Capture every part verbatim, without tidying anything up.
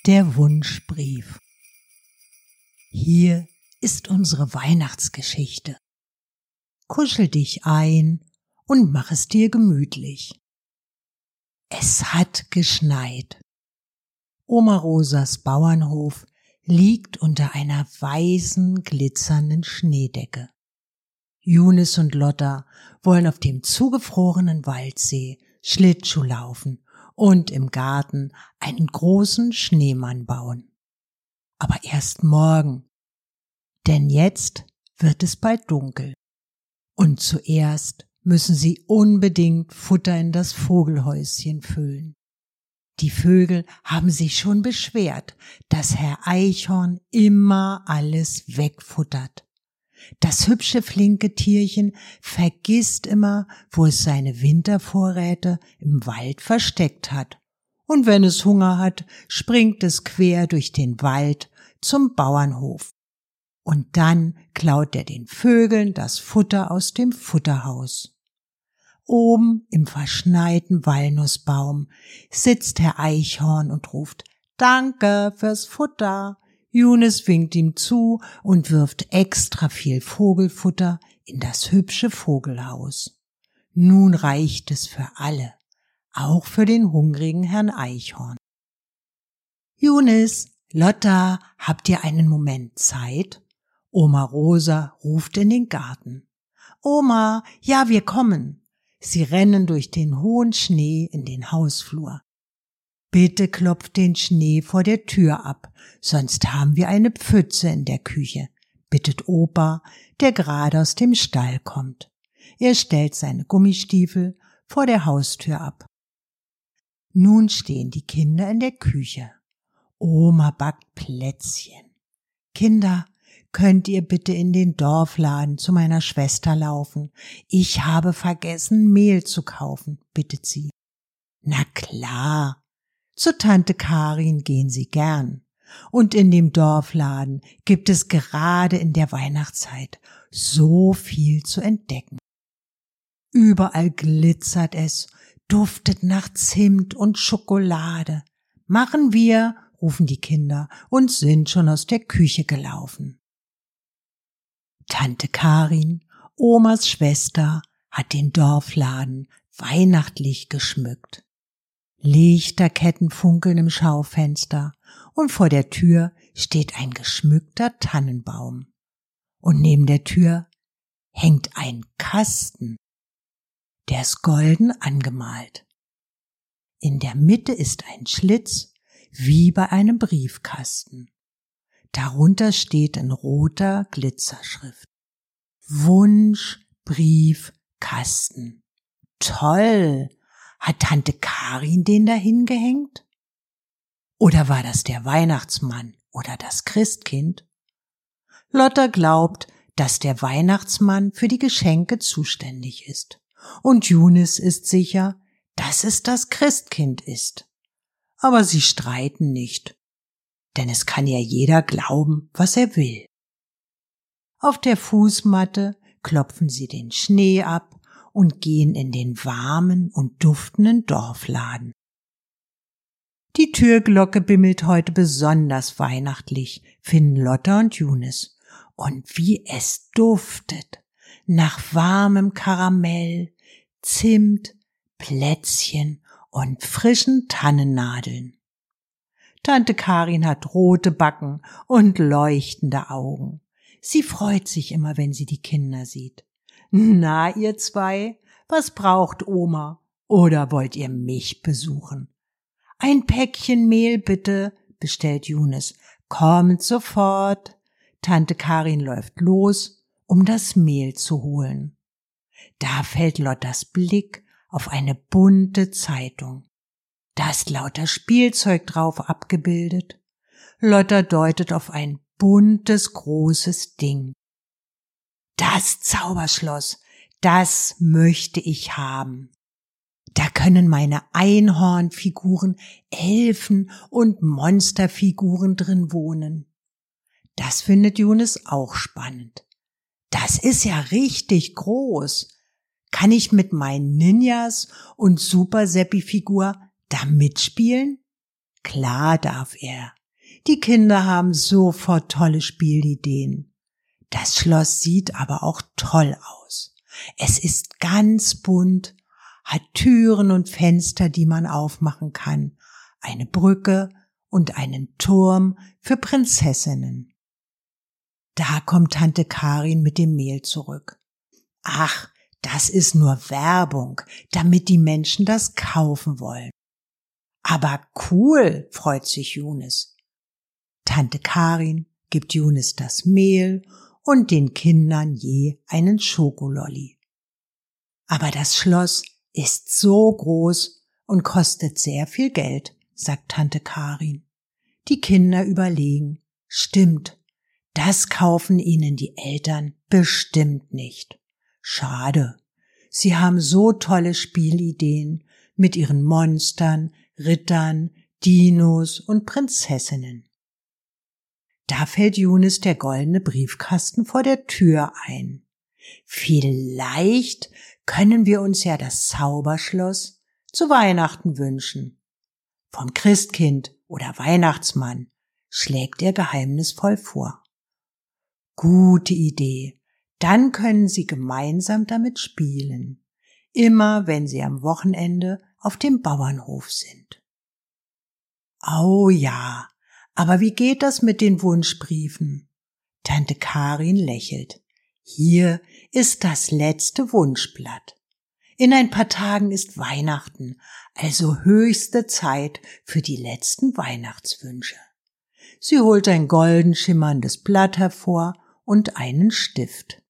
Der Wunschbrief. Hier ist unsere Weihnachtsgeschichte. Kuschel dich ein und mach es dir gemütlich. Es hat geschneit. Oma Rosas Bauernhof liegt unter einer weißen, glitzernden Schneedecke. Junis und Lotta wollen auf dem zugefrorenen Waldsee Schlittschuh laufen und im Garten einen großen Schneemann bauen. Aber erst morgen, denn jetzt wird es bald dunkel. Und zuerst müssen sie unbedingt Futter in das Vogelhäuschen füllen. Die Vögel haben sich schon beschwert, dass Herr Eichhorn immer alles wegfuttert. Das hübsche, flinke Tierchen vergisst immer, wo es seine Wintervorräte im Wald versteckt hat. Und wenn es Hunger hat, springt es quer durch den Wald zum Bauernhof. Und dann klaut er den Vögeln das Futter aus dem Futterhaus. Oben im verschneiten Walnussbaum sitzt Herr Eichhorn und ruft: »Danke fürs Futter!« Junis winkt ihm zu und wirft extra viel Vogelfutter in das hübsche Vogelhaus. Nun reicht es für alle, auch für den hungrigen Herrn Eichhorn. »Junis, Lotta, habt ihr einen Moment Zeit?« Oma Rosa ruft in den Garten. »Oma, ja, wir kommen.« Sie rennen durch den hohen Schnee in den Hausflur. »Bitte klopft den Schnee vor der Tür ab, sonst haben wir eine Pfütze in der Küche«, bittet Opa, der gerade aus dem Stall kommt. Er stellt seine Gummistiefel vor der Haustür ab. Nun stehen die Kinder in der Küche. Oma backt Plätzchen. »Kinder, könnt ihr bitte in den Dorfladen zu meiner Schwester laufen? Ich habe vergessen, Mehl zu kaufen«, bittet sie. »Na klar. Zu Tante Karin gehen sie gern. Und in dem Dorfladen gibt es gerade in der Weihnachtszeit so viel zu entdecken. Überall glitzert es, duftet nach Zimt und Schokolade. Machen wir«, rufen die Kinder und sind schon aus der Küche gelaufen. Tante Karin, Omas Schwester, hat den Dorfladen weihnachtlich geschmückt. Lichterketten funkeln im Schaufenster und vor der Tür steht ein geschmückter Tannenbaum. Und neben der Tür hängt ein Kasten, der ist golden angemalt. In der Mitte ist ein Schlitz wie bei einem Briefkasten. Darunter steht in roter Glitzerschrift: Wunschbriefkasten. Toll! Hat Tante Karin den dahin gehängt? Oder war das der Weihnachtsmann oder das Christkind? Lotta glaubt, dass der Weihnachtsmann für die Geschenke zuständig ist. Und Junis ist sicher, dass es das Christkind ist. Aber sie streiten nicht, denn es kann ja jeder glauben, was er will. Auf der Fußmatte klopfen sie den Schnee ab und gehen in den warmen und duftenden Dorfladen. Die Türglocke bimmelt heute besonders weihnachtlich, finden Lotta und Junis. Und wie es duftet nach warmem Karamell, Zimt, Plätzchen und frischen Tannennadeln. Tante Karin hat rote Backen und leuchtende Augen. Sie freut sich immer, wenn sie die Kinder sieht. »Na, ihr zwei, was braucht Oma? Oder wollt ihr mich besuchen?« »Ein Päckchen Mehl bitte«, bestellt Junis. »Kommt sofort.« Tante Karin läuft los, um das Mehl zu holen. Da fällt Lottas Blick auf eine bunte Zeitung. Da ist lauter Spielzeug drauf abgebildet. Lotta deutet auf ein buntes, großes Ding. »Das Zauberschloss, das möchte ich haben. Da können meine Einhornfiguren, Elfen und Monsterfiguren drin wohnen.« Das findet Junis auch spannend. »Das ist ja richtig groß. Kann ich mit meinen Ninjas und Super-Seppi-Figur da mitspielen?« Klar darf er. Die Kinder haben sofort tolle Spielideen. Das Schloss sieht aber auch toll aus. Es ist ganz bunt, hat Türen und Fenster, die man aufmachen kann, eine Brücke und einen Turm für Prinzessinnen. Da kommt Tante Karin mit dem Mehl zurück. Ach, das ist nur Werbung, damit die Menschen das kaufen wollen. Aber cool, freut sich Younes. Tante Karin gibt Younes das Mehl und den Kindern je einen Schokololli. Aber das Schloss ist so groß und kostet sehr viel Geld, sagt Tante Karin. Die Kinder überlegen, stimmt, das kaufen ihnen die Eltern bestimmt nicht. Schade, sie haben so tolle Spielideen mit ihren Monstern, Rittern, Dinos und Prinzessinnen. Da fällt Younes der goldene Briefkasten vor der Tür ein. Vielleicht können wir uns ja das Zauberschloss zu Weihnachten wünschen. Vom Christkind oder Weihnachtsmann, schlägt er geheimnisvoll vor. Gute Idee, dann können sie gemeinsam damit spielen, immer wenn sie am Wochenende auf dem Bauernhof sind. Oh ja, aber wie geht das mit den Wunschbriefen? Tante Karin lächelt. Hier ist das letzte Wunschblatt. In ein paar Tagen ist Weihnachten, also höchste Zeit für die letzten Weihnachtswünsche. Sie holt ein golden schimmerndes Blatt hervor und einen Stift.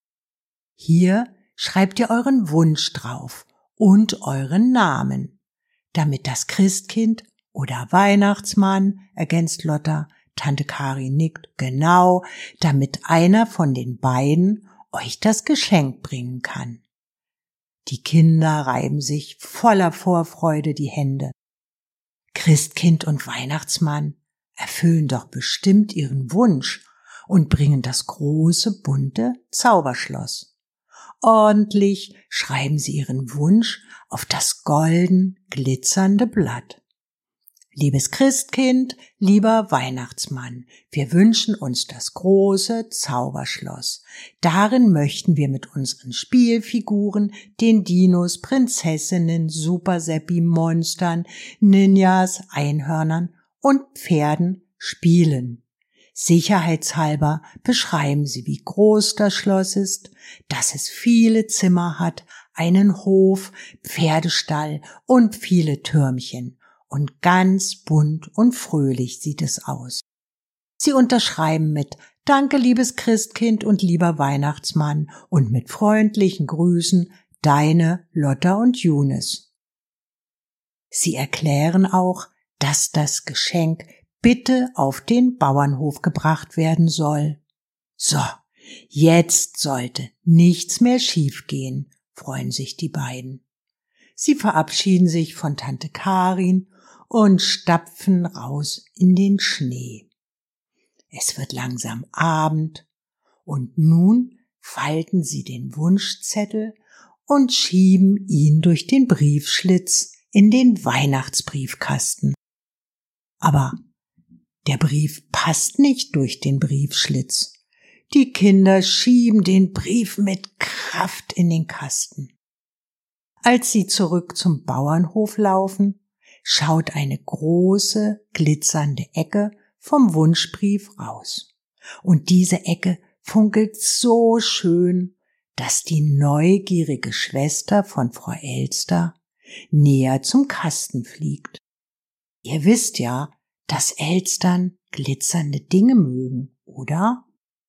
Hier schreibt ihr euren Wunsch drauf und euren Namen, damit das Christkind oder Weihnachtsmann, ergänzt Lotta, Tante Karin nickt, genau, damit einer von den beiden euch das Geschenk bringen kann. Die Kinder reiben sich voller Vorfreude die Hände. Christkind und Weihnachtsmann erfüllen doch bestimmt ihren Wunsch und bringen das große, bunte Zauberschloss. Ordentlich schreiben sie ihren Wunsch auf das golden, glitzernde Blatt. Liebes Christkind, lieber Weihnachtsmann, wir wünschen uns das große Zauberschloss. Darin möchten wir mit unseren Spielfiguren, den Dinos, Prinzessinnen, Super-Seppi, Monstern, Ninjas, Einhörnern und Pferden spielen. Sicherheitshalber beschreiben Sie, wie groß das Schloss ist, dass es viele Zimmer hat, einen Hof, Pferdestall und viele Türmchen. Und ganz bunt und fröhlich sieht es aus. Sie unterschreiben mit Danke, liebes Christkind und lieber Weihnachtsmann und mit freundlichen Grüßen deine Lotta und Younes. Sie erklären auch, dass das Geschenk bitte auf den Bauernhof gebracht werden soll. So, jetzt sollte nichts mehr schiefgehen, freuen sich die beiden. Sie verabschieden sich von Tante Karin und stapfen raus in den Schnee. Es wird langsam Abend und nun falten sie den Wunschzettel und schieben ihn durch den Briefschlitz in den Weihnachtsbriefkasten. Aber der Brief passt nicht durch den Briefschlitz. Die Kinder schieben den Brief mit Kraft in den Kasten. Als sie zurück zum Bauernhof laufen, schaut eine große, glitzernde Ecke vom Wunschbrief raus. Und diese Ecke funkelt so schön, dass die neugierige Schwester von Frau Elster näher zum Kasten fliegt. Ihr wisst ja, dass Elstern glitzernde Dinge mögen, oder?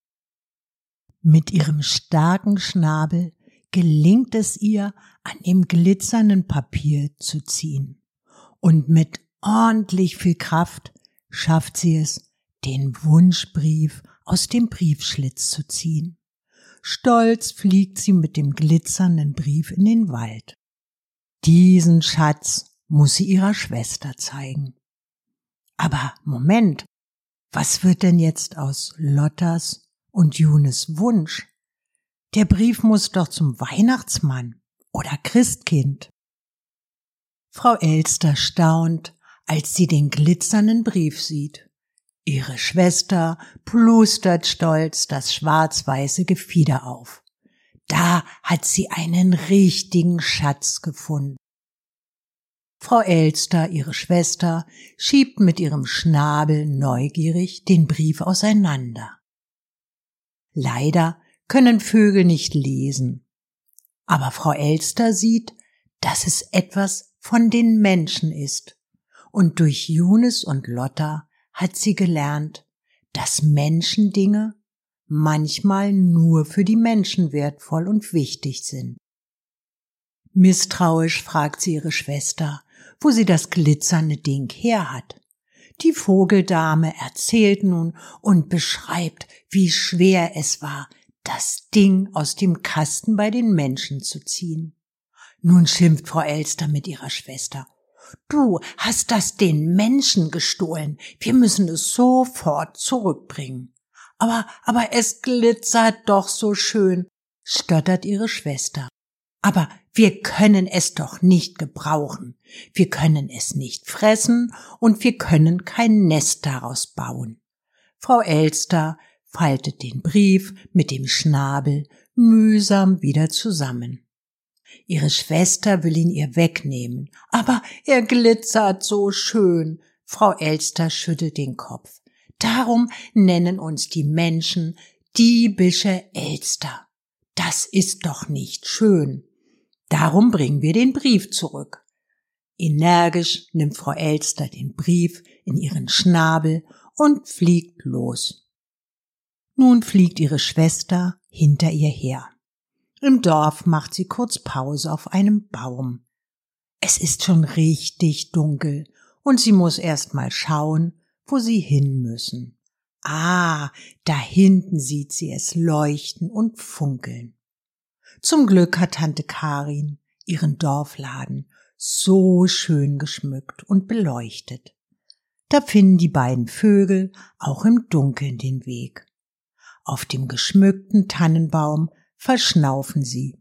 Mit ihrem starken Schnabel gelingt es ihr, an dem glitzernden Papier zu ziehen. Und mit ordentlich viel Kraft schafft sie es, den Wunschbrief aus dem Briefschlitz zu ziehen. Stolz fliegt sie mit dem glitzernden Brief in den Wald. Diesen Schatz muss sie ihrer Schwester zeigen. Aber Moment, was wird denn jetzt aus Lottas und Younes Wunsch? Der Brief muss doch zum Weihnachtsmann oder Christkind. Frau Elster staunt, als sie den glitzernden Brief sieht. Ihre Schwester plustert stolz das schwarz-weiße Gefieder auf. Da hat sie einen richtigen Schatz gefunden. Frau Elster, ihre Schwester, schiebt mit ihrem Schnabel neugierig den Brief auseinander. Leider können Vögel nicht lesen, aber Frau Elster sieht, dass es etwas von den Menschen ist, und durch Junis und Lotta hat sie gelernt, dass Menschendinge manchmal nur für die Menschen wertvoll und wichtig sind. Misstrauisch fragt sie ihre Schwester, wo sie das glitzernde Ding her hat. Die Vogeldame erzählt nun und beschreibt, wie schwer es war, das Ding aus dem Kasten bei den Menschen zu ziehen. Nun schimpft Frau Elster mit ihrer Schwester. Du hast das den Menschen gestohlen. Wir müssen es sofort zurückbringen. Aber, aber es glitzert doch so schön, stottert ihre Schwester. Aber wir können es doch nicht gebrauchen. Wir können es nicht fressen und wir können kein Nest daraus bauen. Frau Elster faltet den Brief mit dem Schnabel mühsam wieder zusammen. Ihre Schwester will ihn ihr wegnehmen, aber er glitzert so schön. Frau Elster schüttelt den Kopf. Darum nennen uns die Menschen diebische Elster. Das ist doch nicht schön. Darum bringen wir den Brief zurück. Energisch nimmt Frau Elster den Brief in ihren Schnabel und fliegt los. Nun fliegt ihre Schwester hinter ihr her. Im Dorf macht sie kurz Pause auf einem Baum. Es ist schon richtig dunkel und sie muss erst mal schauen, wo sie hin müssen. Ah, da hinten sieht sie es leuchten und funkeln. Zum Glück hat Tante Karin ihren Dorfladen so schön geschmückt und beleuchtet. Da finden die beiden Vögel auch im Dunkeln den Weg. Auf dem geschmückten Tannenbaum verschnaufen sie.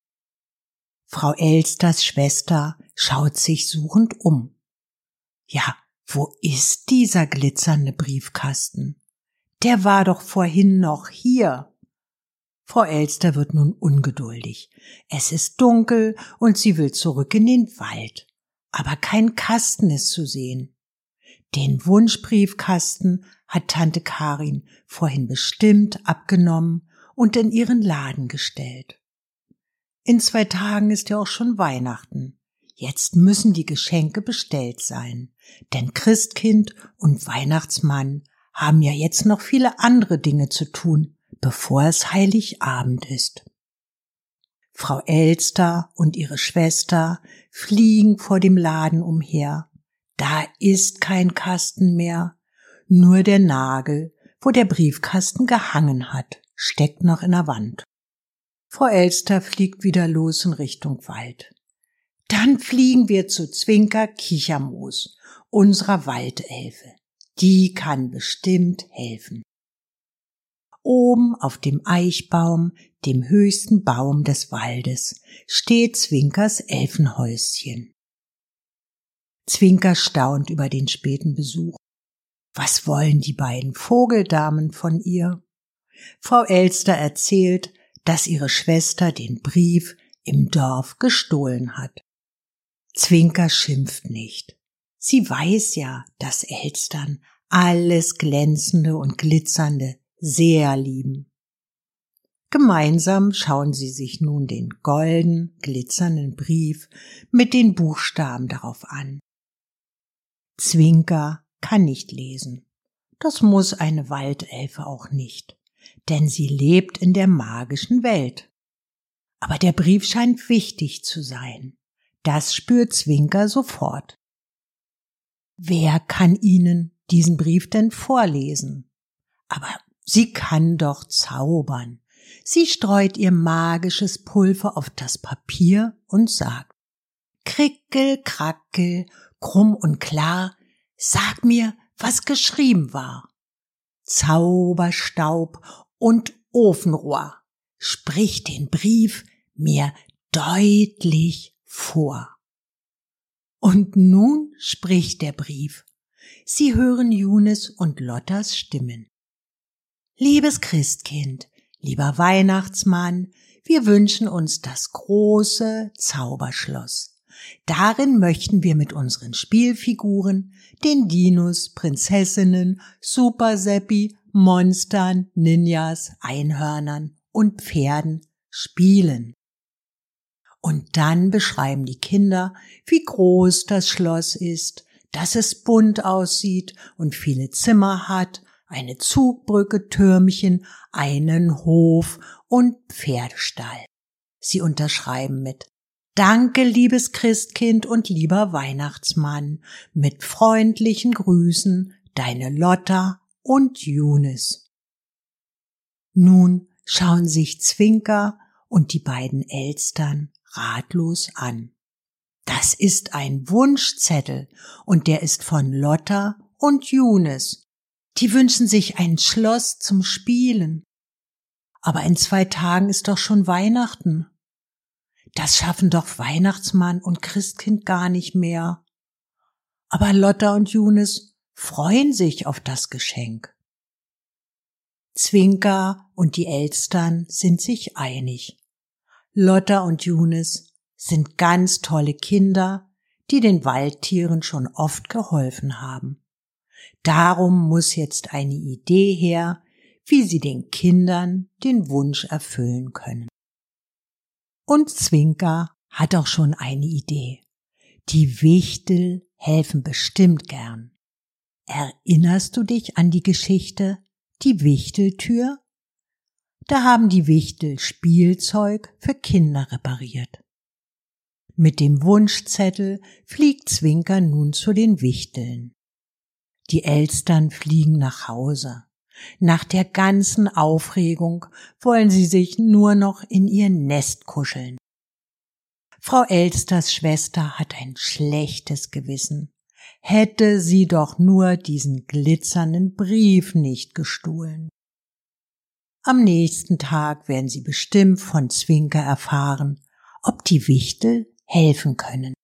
Frau Elsters Schwester schaut sich suchend um. Ja, wo ist dieser glitzernde Briefkasten? Der war doch vorhin noch hier. Frau Elster wird nun ungeduldig. Es ist dunkel und sie will zurück in den Wald. Aber kein Kasten ist zu sehen. Den Wunschbriefkasten hat Tante Karin vorhin bestimmt abgenommen und in ihren Laden gestellt. In zwei Tagen ist ja auch schon Weihnachten. Jetzt müssen die Geschenke bestellt sein, denn Christkind und Weihnachtsmann haben ja jetzt noch viele andere Dinge zu tun, bevor es Heiligabend ist. Frau Elster und ihre Schwester fliegen vor dem Laden umher. Da ist kein Kasten mehr, nur der Nagel, wo der Briefkasten gehangen hat, steckt noch in der Wand. Frau Elster fliegt wieder los in Richtung Wald. Dann fliegen wir zu Zwinker Kichermoos, unserer Waldelfe. Die kann bestimmt helfen. Oben auf dem Eichbaum, dem höchsten Baum des Waldes, steht Zwinkers Elfenhäuschen. Zwinker staunt über den späten Besuch. Was wollen die beiden Vogeldamen von ihr? Frau Elster erzählt, dass ihre Schwester den Brief im Dorf gestohlen hat. Zwinker schimpft nicht. Sie weiß ja, dass Elstern alles Glänzende und Glitzernde sehr lieben. Gemeinsam schauen sie sich nun den golden, glitzernden Brief mit den Buchstaben darauf an. Zwinker kann nicht lesen. Das muss eine Waldelfe auch nicht, denn sie lebt in der magischen Welt. Aber der Brief scheint wichtig zu sein. Das spürt Zwinker sofort. Wer kann Ihnen diesen Brief denn vorlesen? Aber sie kann doch zaubern. Sie streut ihr magisches Pulver auf das Papier und sagt: Krickel, krackel, krumm und klar, sag mir, was geschrieben war. Zauberstaub und Ofenrohr, sprich den Brief mir deutlich vor. Und nun spricht der Brief. Sie hören Junis und Lottas Stimmen. Liebes Christkind, lieber Weihnachtsmann, wir wünschen uns das große Zauberschloss. Darin möchten wir mit unseren Spielfiguren, den Dinos, Prinzessinnen, Super Seppi, Monstern, Ninjas, Einhörnern und Pferden spielen. Und dann beschreiben die Kinder, wie groß das Schloss ist, dass es bunt aussieht und viele Zimmer hat, eine Zugbrücke, Türmchen, einen Hof und Pferdestall. Sie unterschreiben mit: Danke, liebes Christkind und lieber Weihnachtsmann, mit freundlichen Grüßen, deine Lotta und Junis. Nun schauen sich Zwinker und die beiden Elstern ratlos an. Das ist ein Wunschzettel und der ist von Lotta und Junis. Die wünschen sich ein Schloss zum Spielen. Aber in zwei Tagen ist doch schon Weihnachten. Das schaffen doch Weihnachtsmann und Christkind gar nicht mehr. Aber Lotta und Junis freuen sich auf das Geschenk. Zwinker und die Elstern sind sich einig. Lotta und Junis sind ganz tolle Kinder, die den Waldtieren schon oft geholfen haben. Darum muss jetzt eine Idee her, wie sie den Kindern den Wunsch erfüllen können. Und Zwinker hat auch schon eine Idee. Die Wichtel helfen bestimmt gern. Erinnerst du dich an die Geschichte Die Wichteltür? Da haben die Wichtel Spielzeug für Kinder repariert. Mit dem Wunschzettel fliegt Zwinker nun zu den Wichteln. Die Elstern fliegen nach Hause. Nach der ganzen Aufregung wollen sie sich nur noch in ihr Nest kuscheln. Frau Elsters Schwester hat ein schlechtes Gewissen. Hätte sie doch nur diesen glitzernden Brief nicht gestohlen. Am nächsten Tag werden sie bestimmt von Zwinker erfahren, ob die Wichtel helfen können.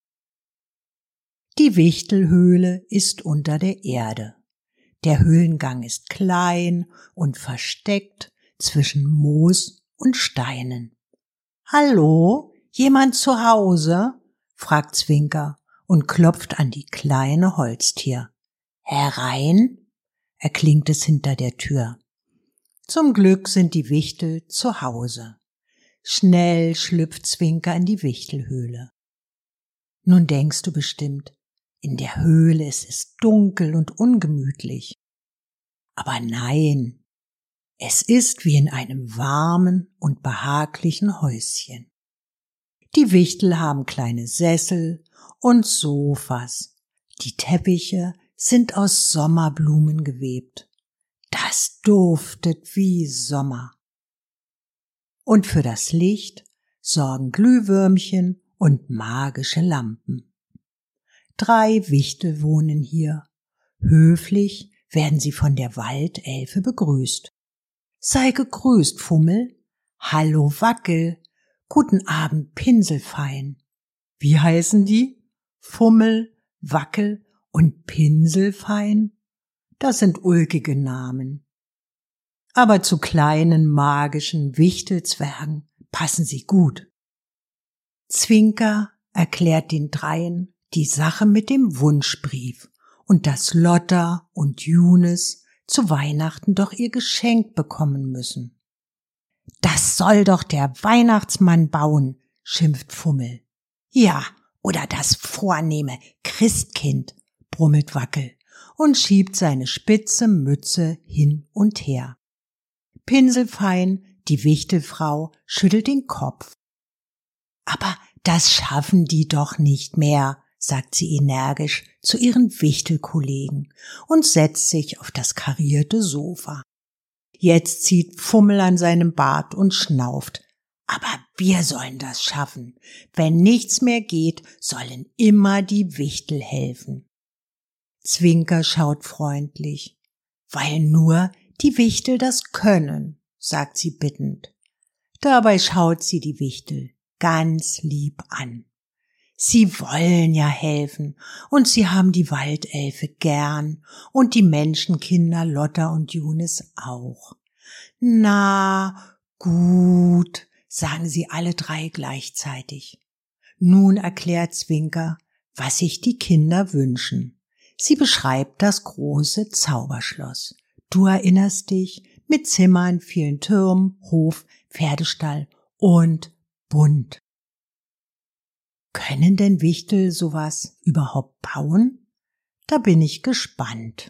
Die Wichtelhöhle ist unter der Erde. Der Höhlengang ist klein und versteckt zwischen Moos und Steinen. »Hallo, jemand zu Hause?« fragt Zwinker und klopft an die kleine Holztür. »Herein?« erklingt es hinter der Tür. Zum Glück sind die Wichtel zu Hause. Schnell schlüpft Zwinker in die Wichtelhöhle. Nun denkst du bestimmt, in der Höhle ist es dunkel und ungemütlich. Aber nein, es ist wie in einem warmen und behaglichen Häuschen. Die Wichtel haben kleine Sessel und Sofas. Die Teppiche sind aus Sommerblumen gewebt. Das duftet wie Sommer. Und für das Licht sorgen Glühwürmchen und magische Lampen. Drei Wichtel wohnen hier. Höflich werden sie von der Waldelfe begrüßt. Sei gegrüßt, Fummel. Hallo, Wackel. Guten Abend, Pinselfein. Wie heißen die? Fummel, Wackel und Pinselfein? Das sind ulkige Namen. Aber zu kleinen magischen Wichtelzwergen passen sie gut. Zwinker erklärt den Dreien die Sache mit dem Wunschbrief und dass Lotta und Junis zu Weihnachten doch ihr Geschenk bekommen müssen. Das soll doch der Weihnachtsmann bauen, schimpft Fummel. Ja, oder das vornehme Christkind, brummelt Wackel und schiebt seine spitze Mütze hin und her. Pinselfein, die Wichtelfrau, schüttelt den Kopf. Aber das schaffen die doch nicht mehr, sagt sie energisch zu ihren Wichtelkollegen und setzt sich auf das karierte Sofa. Jetzt zieht Fummel an seinem Bart und schnauft. Aber wir sollen das schaffen. Wenn nichts mehr geht, sollen immer die Wichtel helfen. Zwinker schaut freundlich. Weil nur die Wichtel das können, sagt sie bittend. Dabei schaut sie die Wichtel ganz lieb an. Sie wollen ja helfen und sie haben die Waldelfe gern und die Menschenkinder Lotta und Junis auch. Na, gut, sagen sie alle drei gleichzeitig. Nun erklärt Zwinker, was sich die Kinder wünschen. Sie beschreibt das große Zauberschloss. Du erinnerst dich, mit Zimmern, vielen Türmen, Hof, Pferdestall und bunt. Können denn Wichtel sowas überhaupt bauen? Da bin ich gespannt.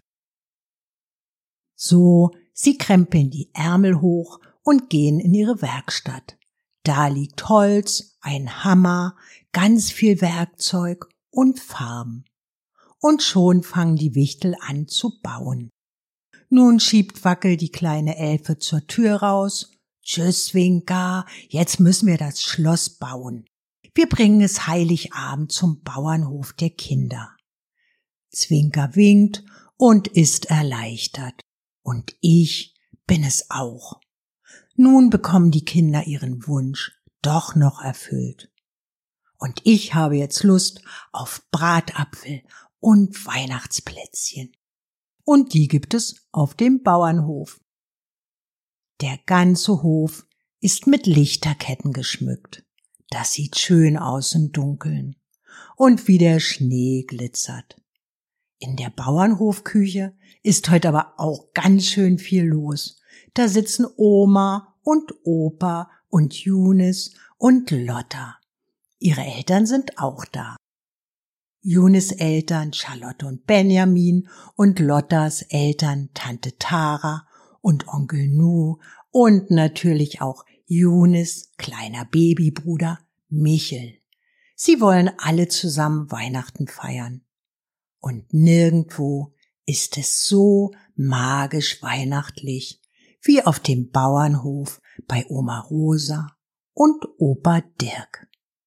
So, sie krempeln die Ärmel hoch und gehen in ihre Werkstatt. Da liegt Holz, ein Hammer, ganz viel Werkzeug und Farben. Und schon fangen die Wichtel an zu bauen. Nun schiebt Wackel die kleine Elfe zur Tür raus. Tschüss, Zwinker, jetzt müssen wir das Schloss bauen. Wir bringen es Heiligabend zum Bauernhof der Kinder. Zwinker winkt und ist erleichtert. Und ich bin es auch. Nun bekommen die Kinder ihren Wunsch doch noch erfüllt. Und ich habe jetzt Lust auf Bratapfel und Weihnachtsplätzchen. Und die gibt es auf dem Bauernhof. Der ganze Hof ist mit Lichterketten geschmückt. Das sieht schön aus im Dunkeln. Und wie der Schnee glitzert. In der Bauernhofküche ist heute aber auch ganz schön viel los. Da sitzen Oma und Opa und Junis und Lotta. Ihre Eltern sind auch da. Junis Eltern Charlotte und Benjamin und Lottas Eltern Tante Tara und Onkel Nu und natürlich auch Junis kleiner Babybruder Michel. Sie wollen alle zusammen Weihnachten feiern. Und nirgendwo ist es so magisch weihnachtlich wie auf dem Bauernhof bei Oma Rosa und Opa Dirk.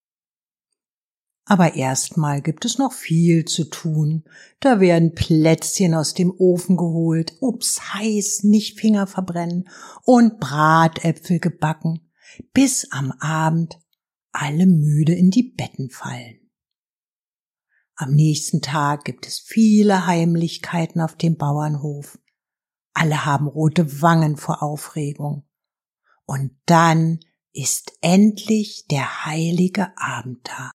Aber erstmal gibt es noch viel zu tun. Da werden Plätzchen aus dem Ofen geholt, ups, heiß, nicht Finger verbrennen, und Bratäpfel gebacken, bis am Abend alle müde in die Betten fallen. Am nächsten Tag gibt es viele Heimlichkeiten auf dem Bauernhof. Alle haben rote Wangen vor Aufregung. Und dann ist endlich der heilige Abend da.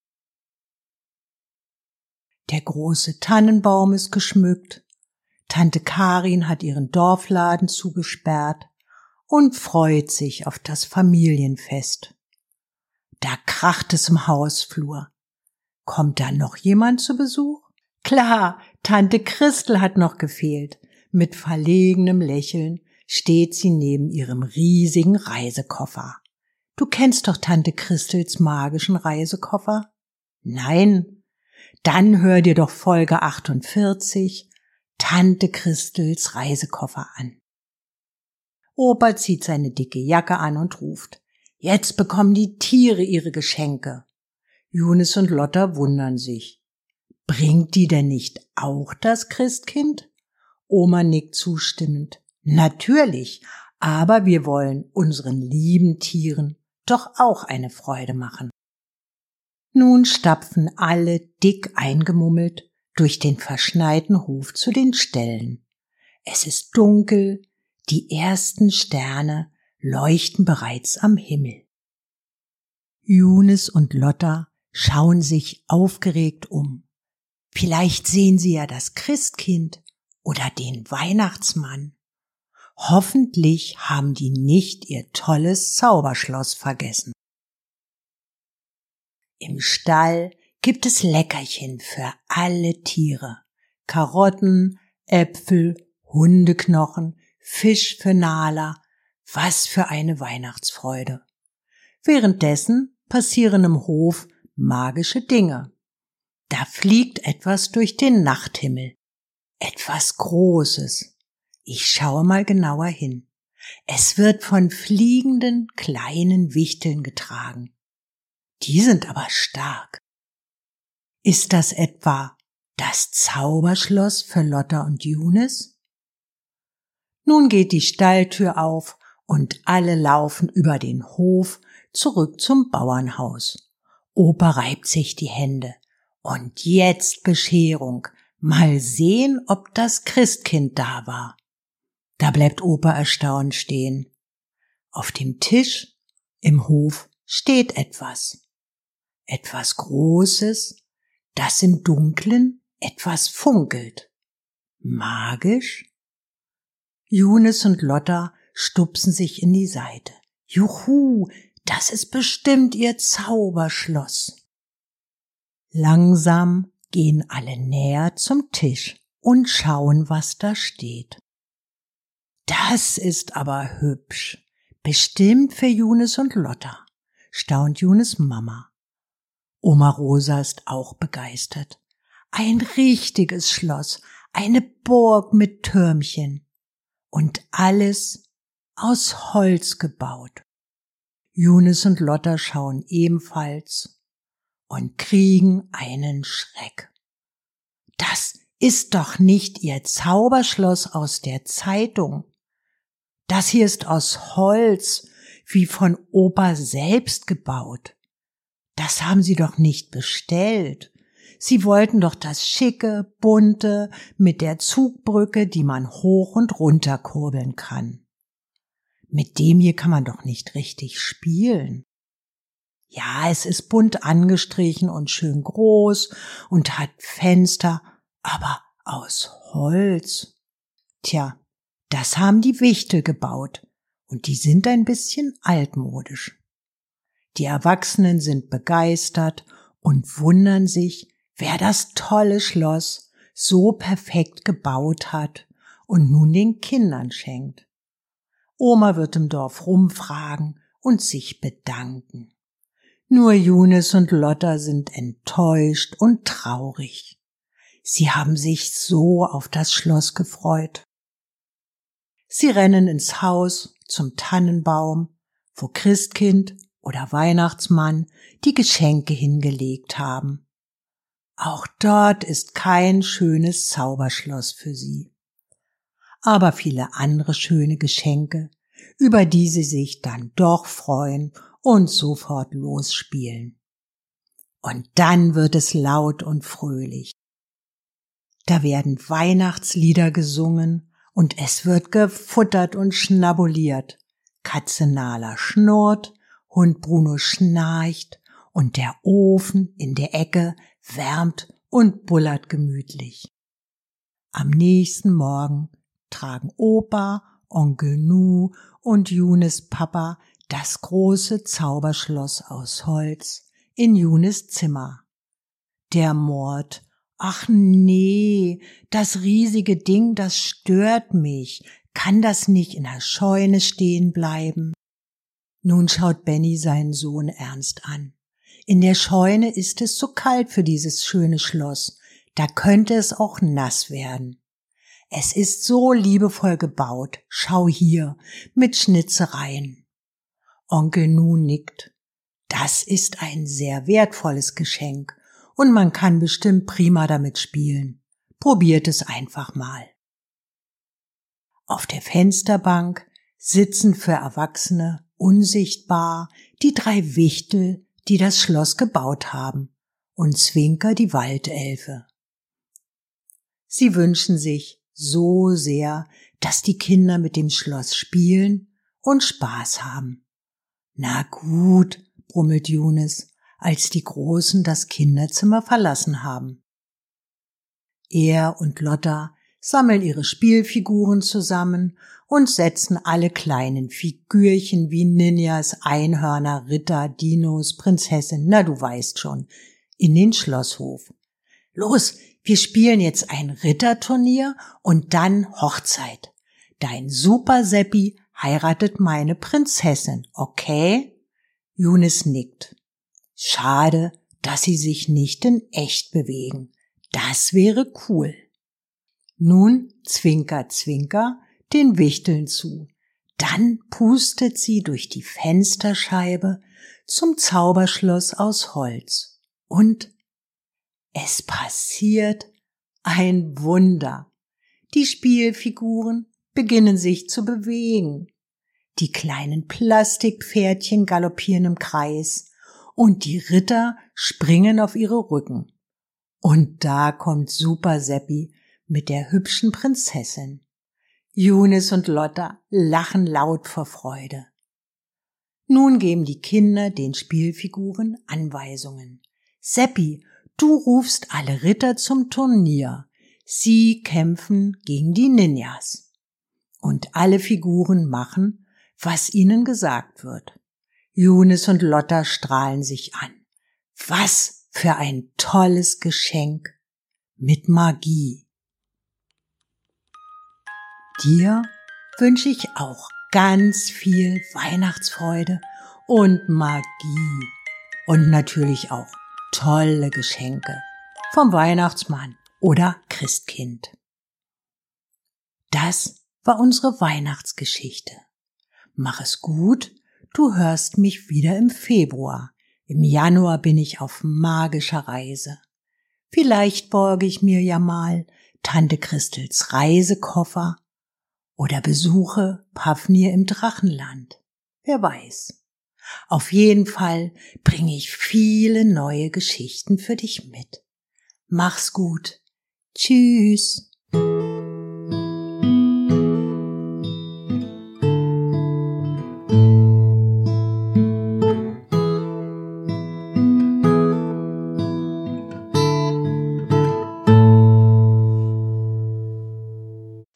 Der große Tannenbaum ist geschmückt, Tante Karin hat ihren Dorfladen zugesperrt und freut sich auf das Familienfest. Da kracht es im Hausflur. Kommt da noch jemand zu Besuch? Klar, Tante Christel hat noch gefehlt. Mit verlegenem Lächeln steht sie neben ihrem riesigen Reisekoffer. Du kennst doch Tante Christels magischen Reisekoffer? Nein? Dann hör dir doch Folge achtundvierzig, Tante Christels Reisekoffer an. Opa zieht seine dicke Jacke an und ruft, jetzt bekommen die Tiere ihre Geschenke. Junis und Lotta wundern sich. Bringt die denn nicht auch das Christkind? Oma nickt zustimmend. Natürlich, aber wir wollen unseren lieben Tieren doch auch eine Freude machen. Nun stapfen alle dick eingemummelt durch den verschneiten Hof zu den Ställen. Es ist dunkel, die ersten Sterne leuchten bereits am Himmel. Junis und Lotta schauen sich aufgeregt um. Vielleicht sehen sie ja das Christkind oder den Weihnachtsmann. Hoffentlich haben die nicht ihr tolles Zauberschloss vergessen. Im Stall gibt es Leckerchen für alle Tiere. Karotten, Äpfel, Hundeknochen, Fisch für Nala. Was für eine Weihnachtsfreude. Währenddessen passieren im Hof magische Dinge. Da fliegt etwas durch den Nachthimmel. Etwas Großes. Ich schaue mal genauer hin. Es wird von fliegenden kleinen Wichteln getragen. Die sind aber stark. Ist das etwa das Zauberschloss für Lotta und Junis? Nun geht die Stalltür auf und alle laufen über den Hof zurück zum Bauernhaus. Opa reibt sich die Hände. Und jetzt Bescherung. Mal sehen, ob das Christkind da war. Da bleibt Opa erstaunt stehen. Auf dem Tisch im Hof steht etwas. Etwas Großes, das im Dunklen etwas funkelt. Magisch? Junis und Lotta stupsen sich in die Seite. Juhu, das ist bestimmt ihr Zauberschloss. Langsam gehen alle näher zum Tisch und schauen, was da steht. Das ist aber hübsch. Bestimmt für Junis und Lotta, staunt Junis Mama. Oma Rosa ist auch begeistert. Ein richtiges Schloss, eine Burg mit Türmchen und alles aus Holz gebaut. Junis und Lotta schauen ebenfalls und kriegen einen Schreck. Das ist doch nicht ihr Zauberschloss aus der Zeitung. Das hier ist aus Holz, wie von Opa selbst gebaut. Das haben sie doch nicht bestellt. Sie wollten doch das schicke, bunte, mit der Zugbrücke, die man hoch und runter kurbeln kann. Mit dem hier kann man doch nicht richtig spielen. Ja, es ist bunt angestrichen und schön groß und hat Fenster, aber aus Holz. Tja, das haben die Wichtel gebaut und die sind ein bisschen altmodisch. Die Erwachsenen sind begeistert und wundern sich, wer das tolle Schloss so perfekt gebaut hat und nun den Kindern schenkt. Oma wird im Dorf rumfragen und sich bedanken. Nur Junis und Lotta sind enttäuscht und traurig. Sie haben sich so auf das Schloss gefreut. Sie rennen ins Haus zum Tannenbaum, wo Christkind oder Weihnachtsmann die Geschenke hingelegt haben. Auch dort ist kein schönes Zauberschloss für sie. Aber viele andere schöne Geschenke, über die sie sich dann doch freuen und sofort losspielen. Und dann wird es laut und fröhlich. Da werden Weihnachtslieder gesungen und es wird gefuttert und schnabuliert. Katze Nala schnurrt, Hund Bruno schnarcht und der Ofen in der Ecke wärmt und bullert gemütlich. Am nächsten Morgen tragen Opa, Onkel Nu und Junis Papa das große Zauberschloss aus Holz in Junis Zimmer. Der murrt: Ach nee, das riesige Ding, das stört mich. Kann das nicht in der Scheune stehen bleiben? Nun schaut Benny seinen Sohn ernst an. In der Scheune ist es so kalt für dieses schöne Schloss. Da könnte es auch nass werden. Es ist so liebevoll gebaut. Schau hier, mit Schnitzereien. Onkel Nu nickt. Das ist ein sehr wertvolles Geschenk. Und man kann bestimmt prima damit spielen. Probiert es einfach mal. Auf der Fensterbank sitzen für Erwachsene unsichtbar die drei Wichtel, die das Schloss gebaut haben, und Zwinker die Waldelfe. Sie wünschen sich so sehr, dass die Kinder mit dem Schloss spielen und Spaß haben. Na gut, brummelt Junis, als die Großen das Kinderzimmer verlassen haben. Er und Lotta sammeln ihre Spielfiguren zusammen und setzen alle kleinen Figürchen wie Ninjas, Einhörner, Ritter, Dinos, Prinzessin, na du weißt schon, in den Schlosshof. Los, wir spielen jetzt ein Ritterturnier und dann Hochzeit. Dein Super Seppi heiratet meine Prinzessin, okay? Junis nickt. Schade, dass sie sich nicht in echt bewegen. Das wäre cool. Nun Zwinker, Zwinker den Wichteln zu. Dann pustet sie durch die Fensterscheibe zum Zauberschloss aus Holz. Und es passiert ein Wunder. Die Spielfiguren beginnen sich zu bewegen. Die kleinen Plastikpferdchen galoppieren im Kreis und die Ritter springen auf ihre Rücken. Und da kommt Super Seppi mit der hübschen Prinzessin. Younes und Lotta lachen laut vor Freude. Nun geben die Kinder den Spielfiguren Anweisungen. Seppi, du rufst alle Ritter zum Turnier. Sie kämpfen gegen die Ninjas. Und alle Figuren machen, was ihnen gesagt wird. Younes und Lotta strahlen sich an. Was für ein tolles Geschenk mit Magie. Dir wünsche ich auch ganz viel Weihnachtsfreude und Magie und natürlich auch tolle Geschenke vom Weihnachtsmann oder Christkind. Das war unsere Weihnachtsgeschichte. Mach es gut, du hörst mich wieder im Februar. Im Januar bin ich auf magischer Reise. Vielleicht borge ich mir ja mal Tante Christels Reisekoffer oder besuche Pafnir im Drachenland. Wer weiß. Auf jeden Fall bringe ich viele neue Geschichten für dich mit. Mach's gut. Tschüss.